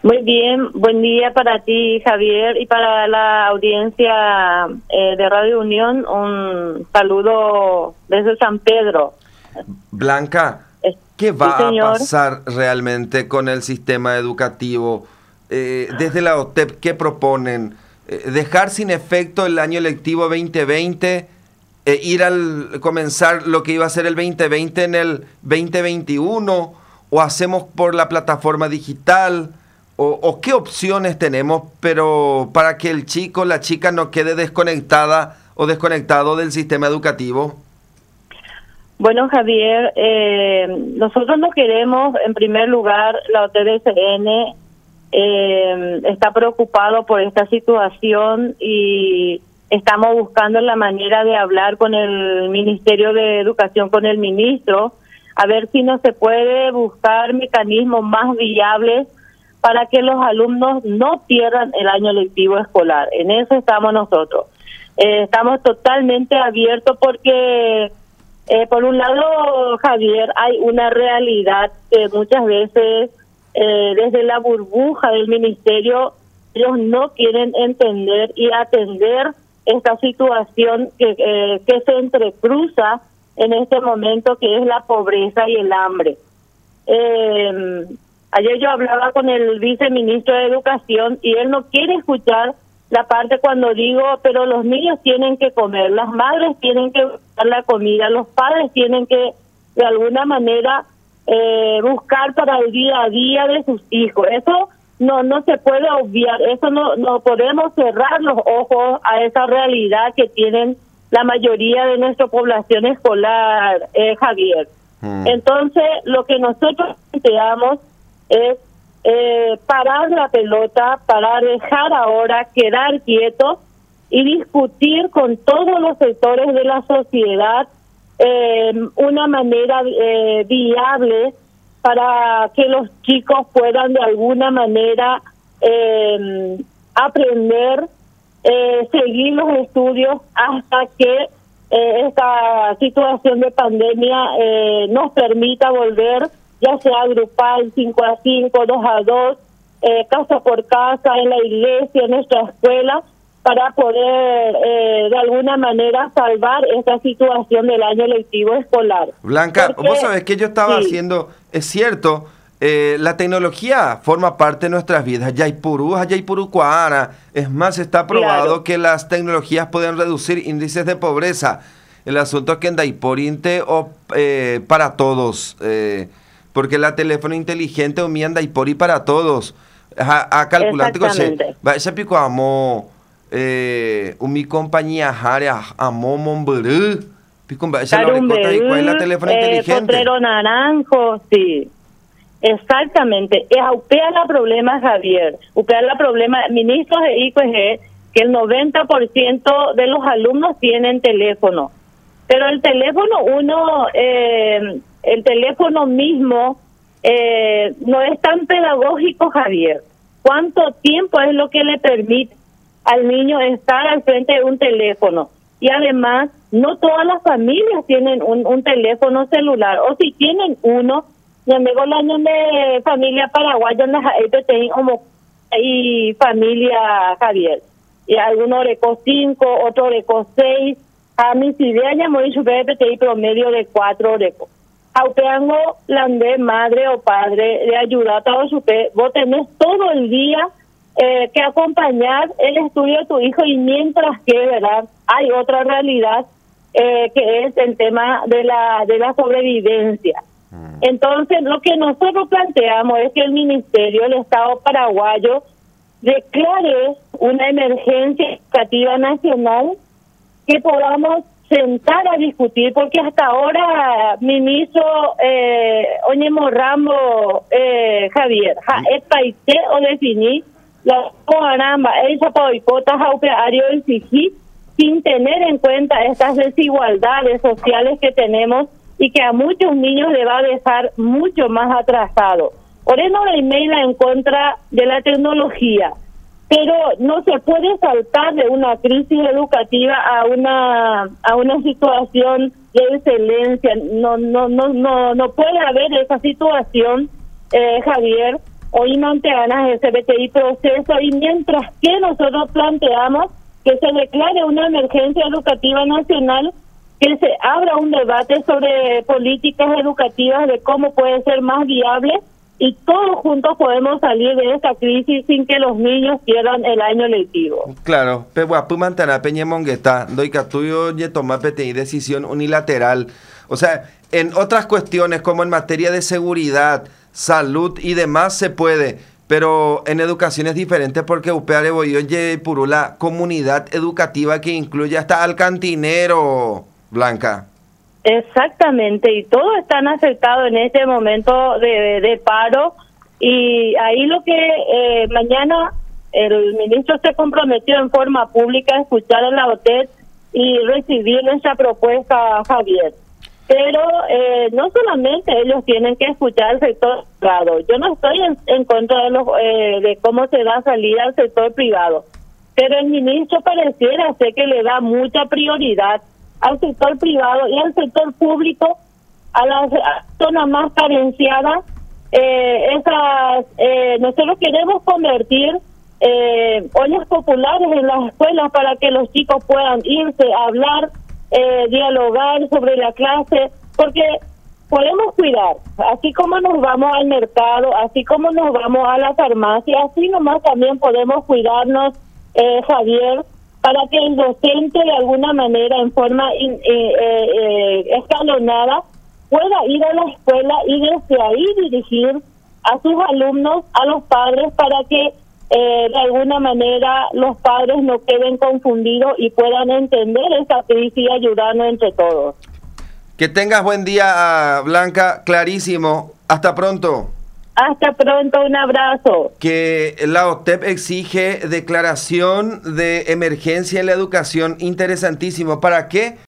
Muy bien, buen día para ti, Javier, y para la audiencia de Radio Unión. Un saludo desde San Pedro. Blanca, ¿qué Sí, va a señor. pasar realmente con el sistema educativo? Desde la OTEP, ¿qué proponen? ¿Dejar sin efecto el año lectivo 2020? ¿Comenzar lo que iba a ser el 2020 en el 2021? ¿O hacemos por la plataforma digital? ¿O qué opciones tenemos, pero para que el chico, la chica no quede desconectada o desconectado del sistema educativo? Bueno, Javier, nosotros no queremos, en primer lugar, la OTDSN está preocupado por esta situación y estamos buscando la manera de hablar con el Ministerio de Educación, con el ministro, a ver si no se puede buscar mecanismos más viables para que los alumnos no pierdan el año lectivo escolar. En eso estamos nosotros. Estamos totalmente abiertos porque, por un lado, Javier, hay una realidad que muchas veces, desde la burbuja del ministerio, ellos no quieren entender y atender esta situación que se entrecruza en este momento, que es la pobreza y el hambre. Ayer yo hablaba con el viceministro de Educación y él no quiere escuchar la parte cuando digo, pero los niños tienen que comer, las madres tienen que buscar la comida, los padres tienen que, de alguna manera, buscar para el día a día de sus hijos. Eso no se puede obviar, eso no podemos cerrar los ojos a esa realidad que tienen la mayoría de nuestra población escolar, Javier. Entonces, lo que nosotros planteamos es parar la pelota, para dejar ahora, quedar quietos y discutir con todos los sectores de la sociedad una manera viable para que los chicos puedan de alguna manera aprender, seguir los estudios hasta que esta situación de pandemia nos permita volver, ya sea grupal, 5-5, 2-2, casa por casa, en la iglesia, en nuestra escuela, para poder de alguna manera salvar esta situación del año lectivo escolar. Blanca, Porque, vos sabés que yo estaba haciendo, es cierto, la tecnología forma parte de nuestras vidas. Yaipurú, Cuara. Es más, está probado que las tecnologías pueden reducir índices de pobreza. El asunto es que en Daiporinte o para todos, porque la teléfono inteligente o mi Daipori para todos. A calculante que vaya pico amo mi compañía Jarea amo Momburú. Pico vaya la teléfono inteligente. Potrero Naranjo, sí. Exactamente. Upea la problema, Javier. Upea la problema. Ministros de IQG, que el 90% de los alumnos tienen teléfono. Pero el teléfono el teléfono mismo no es tan pedagógico, Javier. ¿Cuánto tiempo es lo que le permite al niño estar al frente de un teléfono? Y además, no todas las familias tienen un teléfono celular. O si tienen uno, ya me el año de familia paraguaya y familia, Javier. Y algunos recó 5, otro recó 6. A mis ideas ya muy PTI promedio de 4 recó. Aupeango landé madre o padre de ayudar a todo su vos tenés todo el día que acompañar el estudio de tu hijo, y mientras que, ¿verdad?, hay otra realidad que es el tema de la sobrevivencia. Entonces, lo que nosotros planteamos es que el Ministerio, el Estado paraguayo, declare una emergencia educativa nacional, que podamos sentar a discutir, porque hasta ahora, ministro Oñemo Rambo, Javier, es país o definir la caramba, esa boicota jaupeario exigir, sin tener en cuenta estas desigualdades sociales que tenemos y que a muchos niños le va a dejar mucho más atrasados. Por eso la email en contra de la tecnología, pero no se puede saltar de una crisis educativa a una situación de excelencia. No puede haber esa situación, Javier, hoy mantener ese BTI proceso, y mientras que nosotros planteamos que se declare una emergencia educativa nacional, que se abra un debate sobre políticas educativas de cómo puede ser más viable, y todos juntos podemos salir de esta crisis sin que los niños pierdan el año lectivo. Claro, pero mantener Peñemongueta, doy que tuyo y tomar PTI decisión unilateral. O sea, en otras cuestiones como en materia de seguridad, salud y demás se puede, pero en educación es diferente porque Upeare Boyo y Purula, comunidad educativa que incluye hasta al cantinero, Blanca. Exactamente, y todos están afectados en este momento de paro, y ahí lo que mañana el ministro se comprometió en forma pública a escuchar a la OTED y recibir nuestra propuesta, Javier. Pero no solamente ellos tienen que escuchar al sector privado. Yo no estoy en contra de cómo se da salida al sector privado, pero el ministro pareciera ser que le da mucha prioridad al sector privado y al sector público, a las zonas más carenciadas. Nosotros queremos convertir ollas populares en las escuelas para que los chicos puedan irse a hablar, dialogar sobre la clase, porque podemos cuidar, así como nos vamos al mercado, así como nos vamos a la farmacia, así nomás también podemos cuidarnos, Javier, para que el docente de alguna manera, en forma escalonada, pueda ir a la escuela y desde ahí dirigir a sus alumnos, a los padres, para que de alguna manera los padres no queden confundidos y puedan entender esta crisis y ayudarnos entre todos. Que tengas buen día, Blanca, clarísimo. Hasta pronto. Hasta pronto, un abrazo. Que la OTEP exige declaración de emergencia en la educación, interesantísimo. ¿Para qué?